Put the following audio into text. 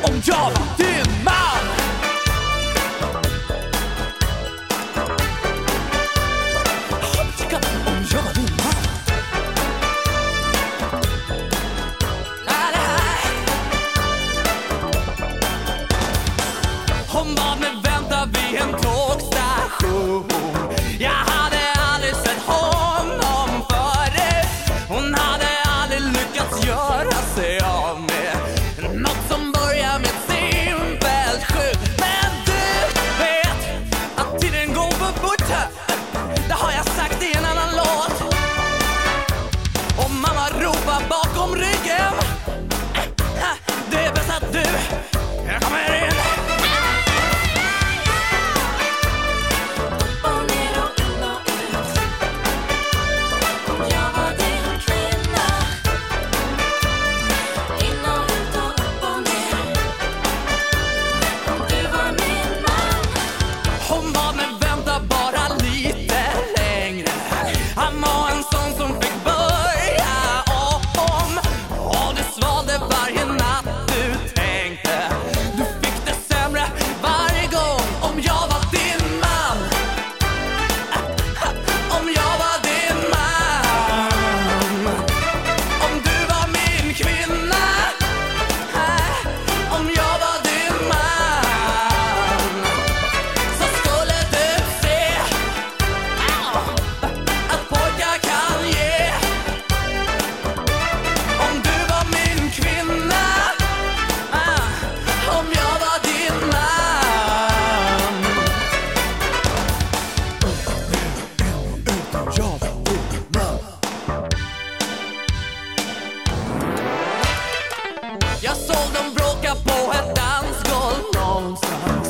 om jag var din man. Om jag var din man. Hon bad mig vänta vid en tågstation. Jag hade aldrig sett honom förut. Hon hade aldrig lyckats göra sig av med något som börjar med ett simpelt skydd. Men du vet att tiden går för fort. Det har jag sagt i en annan låt. Och mamma ropar bakom ryggen. Det är bäst att du kommer in. Hon bad mig vänta bara lite längre. Han var en sån som fick börja om. Och du svalde varje natt du tänkte. Du fick det sämre varje gång. Om jag var din man. Om jag var din man. Om du var min kvinna. Om jag var din man. Så skulle du se att pojkar kan ge. Om du var min kvinna. Om jag var din man. Jag var din man. Jag såg dem bråka på ett dansgolv någonstans.